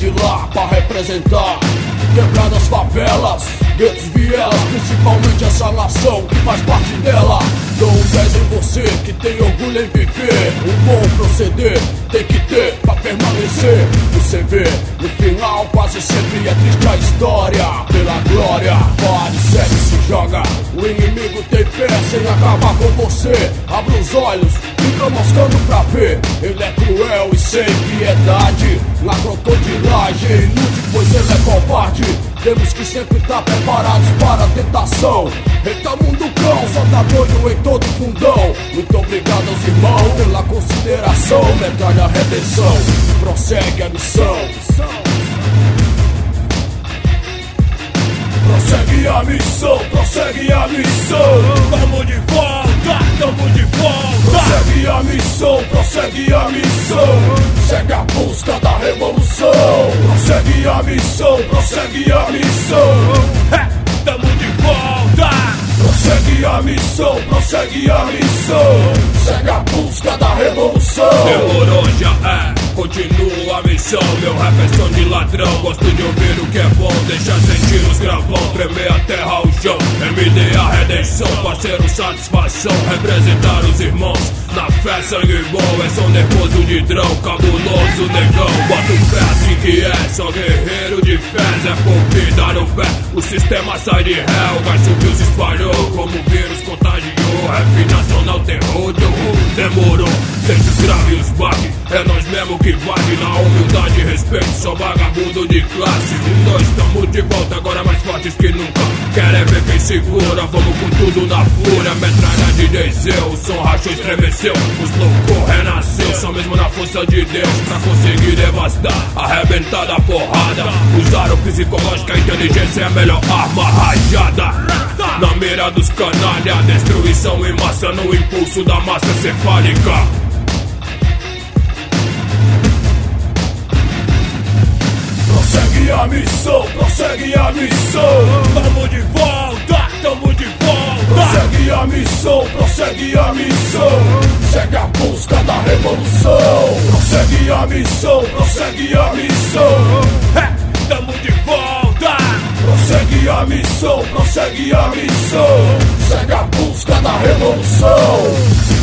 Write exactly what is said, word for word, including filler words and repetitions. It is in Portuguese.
de lá pra representar. Quebradas, favelas, guetos, vielas, principalmente essa nação que faz parte dela. Dou um dez em você que tem orgulho em viver. Um bom proceder tem que ter pra permanecer. Você vê, no final quase sempre é triste a história. Pela glória, pare, segue, se joga. O inimigo tem pressa em acabar com você. Abre os olhos, fica moscando pra ver. Ele é cruel e sem piedade. Na crocodilagem, inútil, pois ele é covarde. Temos que sempre estar preparados para a tentação. Eita mundo cão, só tá doido em todo fundão. Muito obrigado aos irmãos pela consideração. Metralha redenção, prossegue a missão. Prossegue a missão, prossegue a missão. Tamo de volta, tamo de volta. Prossegue a missão, prossegue a missão. Segue a busca da revolução. Prossegue a missão, prossegue a missão. É, tamo de volta. Prossegue a missão, prossegue a missão. Segue a busca da revolução. Demorou, já é, continua a missão. Meu rap é som de ladrão. Gosto de ouvir o que é bom, deixa sentir os gravão, tremer a terra ao chão. M D A redenção, parceiro satisfação. Representar os irmãos na fé, sangue bom. É som nervoso de drão, cabuloso negão. Bota o pé assim que é, só guerreiro de fés. É por vida no pé, o sistema sai de ré. O gás subiu, se espalhou como o vírus contagiou. Rap nacional, terror de horror. Demorou, sente os graves e os baques. É nós mesmo que vale na humildade e respeito. Sou vagabundo de classe. Um, dois, tamo de volta, agora mais fortes que nunca. Querem ver quem segura, vamos com tudo na fúria. Metralha de Deizeu, o som rachou, estremeceu. Os loucos renasceu, só mesmo na força de Deus. Pra conseguir devastar, arrebentar da porrada. Usaram psicológica, inteligência é a melhor arma rajada. Na mira dos canalha, destruição em massa no impulso da massa cefálica. Prossegue a missão, prossegue a missão. Tamo de volta, tamo de volta. Prossegue a missão, prossegue a missão. Segue a busca da revolução. Prossegue a missão, prossegue a missão. É, tamo de volta. Prossegue a missão, prossegue a missão. Segue a busca da revolução.